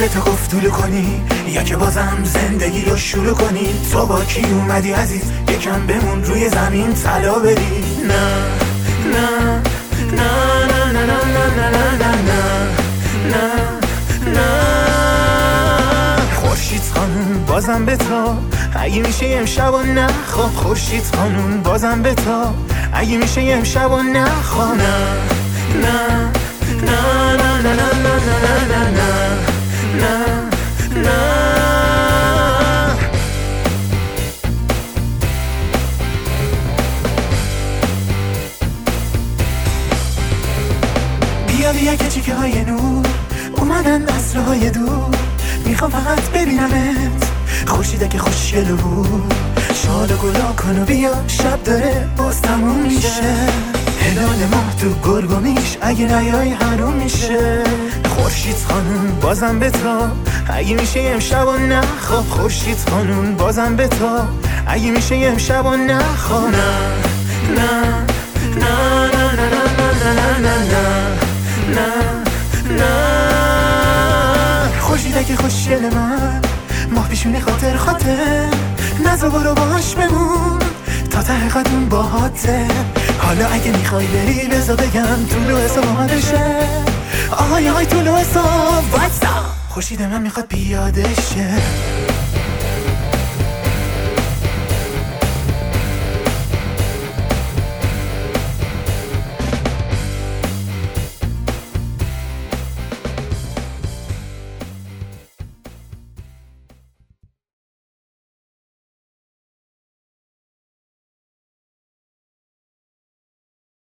به تو گفتگو کنی یا که بازم زندگی رو شروع کنی؟ تو با کی اومدی عزیز یکم بمون روی زمین طلا بری؟ نه نه نه نه نه نه نه نه نه نه نه. خورشید خانون بازم به تو اگه میشه امشب و نخواب. خورشید خانون بازم به تو اگه میشه امشب و نخواب. نه نه نه نه نه نه نه نه نه نه. بیا که چیکه های نور اومدن عصرهای دور. میخوام فقط ببینمت خورشیده که خوشگل بود. شاد و گلا کن و بیا شب داره باز تموم میشه. هلال ماه تو گرگ و میش اگه نیای حروم میشه. خورشید خانون بازم به تو اگه میشه امشب و نخواب. خورشید خانون بازم به تو اگه میشه امشب و نخواب. نه نه نه نه نه نه نه نه نه نه. خورشیده که خوشگل من ماه پیشونی خاطر خاطر. نزا برو باش بمون تا ته قدم باهاته. حالا اگه میخوای بری بذار بگم طولو حساب بشه. آهای طولو حساب وایسا. خورشید من میخواد پیاده شه.